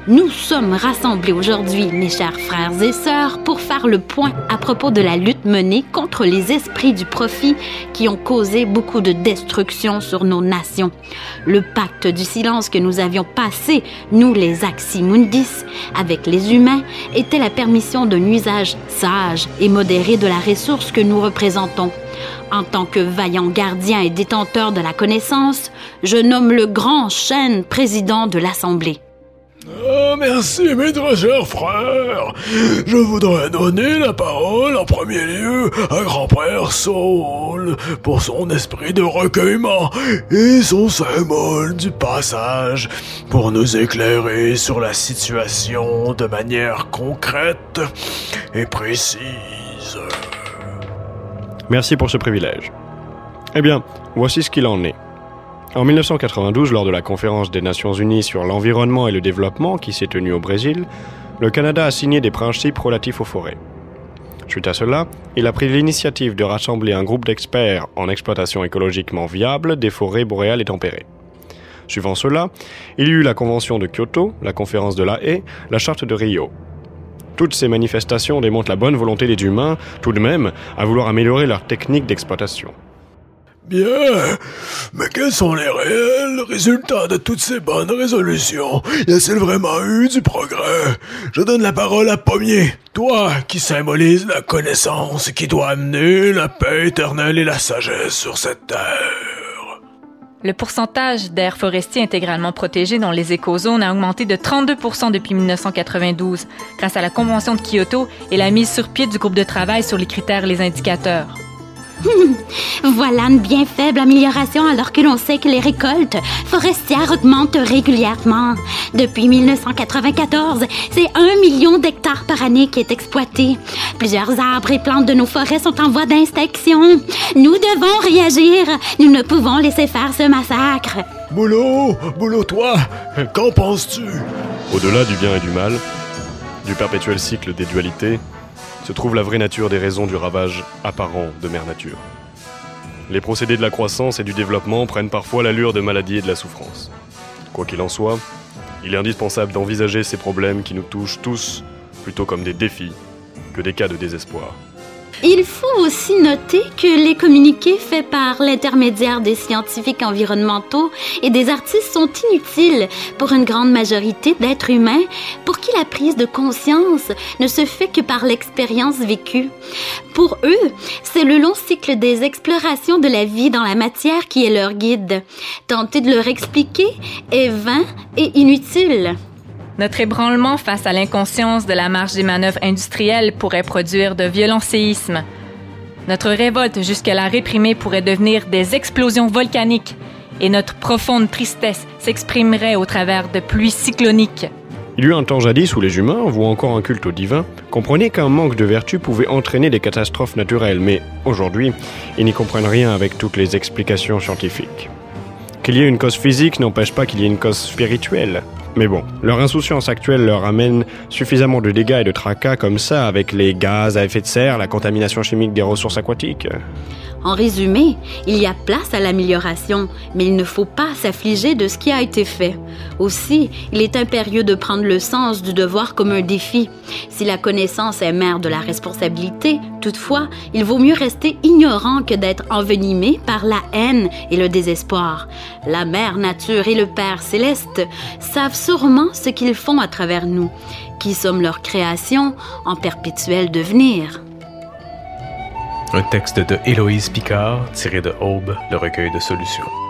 Nous sommes rassemblés aujourd'hui, mes chers frères et sœurs, pour faire le point à propos de la lutte menée contre les esprits du profit qui ont causé beaucoup de destruction sur nos nations. Le pacte du silence que nous avions passé, nous les Aximundis, avec les humains, était la permission d'un usage sage et modéré de la ressource que nous représentons. En tant que vaillant gardien et détenteur de la connaissance, je nomme le grand chêne président de l'Assemblée. Merci, mes très chers frères. Je voudrais donner la parole en premier lieu à grand-père Saul pour son esprit de recueillement et son symbole du passage pour nous éclairer sur la situation de manière concrète et précise. Merci pour ce privilège. Eh bien, voici ce qu'il en est. En 1992, lors de la conférence des Nations Unies sur l'environnement et le développement qui s'est tenue au Brésil, le Canada a signé des principes relatifs aux forêts. Suite à cela, il a pris l'initiative de rassembler un groupe d'experts en exploitation écologiquement viable des forêts boréales et tempérées. Suivant cela, il y eut la Convention de Kyoto, la conférence de La Haye, la Charte de Rio. Toutes ces manifestations démontrent la bonne volonté des humains, tout de même, à vouloir améliorer leurs techniques d'exploitation. Bien, mais quels sont les réels résultats de toutes ces bonnes résolutions? Y a-t-il vraiment eu du progrès? Je donne la parole à Pommier, toi qui symbolise la connaissance et qui doit amener la paix éternelle et la sagesse sur cette terre. Le pourcentage d'aires forestiers intégralement protégées dans les écozones a augmenté de 32% depuis 1992, grâce à la Convention de Kyoto et la mise sur pied du groupe de travail sur les critères et les indicateurs. Voilà une bien faible amélioration alors que l'on sait que les récoltes forestières augmentent régulièrement. Depuis 1994, c'est 1 million d'hectares par année qui est exploité. Plusieurs arbres et plantes de nos forêts sont en voie d'extinction. Nous devons réagir. Nous ne pouvons laisser faire ce massacre. Boulot, toi, qu'en penses-tu? Au-delà du bien et du mal, du perpétuel cycle des dualités, se trouve la vraie nature des raisons du ravage apparent de Mère Nature. Les procédés de la croissance et du développement prennent parfois l'allure de maladies et de la souffrance. Quoi qu'il en soit, il est indispensable d'envisager ces problèmes qui nous touchent tous plutôt comme des défis que des cas de désespoir. Il faut aussi noter que les communiqués faits par l'intermédiaire des scientifiques environnementaux et des artistes sont inutiles pour une grande majorité d'êtres humains pour qui la prise de conscience ne se fait que par l'expérience vécue. Pour eux, c'est le long cycle des explorations de la vie dans la matière qui est leur guide. Tenter de leur expliquer est vain et inutile. Notre ébranlement face à l'inconscience de la marge des manœuvres industrielles pourrait produire de violents séismes. Notre révolte jusque-là réprimée pourrait devenir des explosions volcaniques et notre profonde tristesse s'exprimerait au travers de pluies cycloniques. Il y eut un temps jadis où les humains, vouant encore un culte au divin, comprenaient qu'un manque de vertu pouvait entraîner des catastrophes naturelles, mais aujourd'hui, ils n'y comprennent rien avec toutes les explications scientifiques. Qu'il y ait une cause physique n'empêche pas qu'il y ait une cause spirituelle. Mais bon, leur insouciance actuelle leur amène suffisamment de dégâts et de tracas comme ça avec les gaz à effet de serre, la contamination chimique des ressources aquatiques. En résumé, il y a place à l'amélioration, mais il ne faut pas s'affliger de ce qui a été fait. Aussi, il est impérieux de prendre le sens du devoir comme un défi. Si la connaissance est mère de la responsabilité, toutefois, il vaut mieux rester ignorant que d'être envenimé par la haine et le désespoir. La Mère Nature et le Père Céleste savent sûrement ce qu'ils font à travers nous, qui sommes leur création en perpétuel devenir. Un texte de Héloïse Picard tiré de Aube, le recueil de solutions.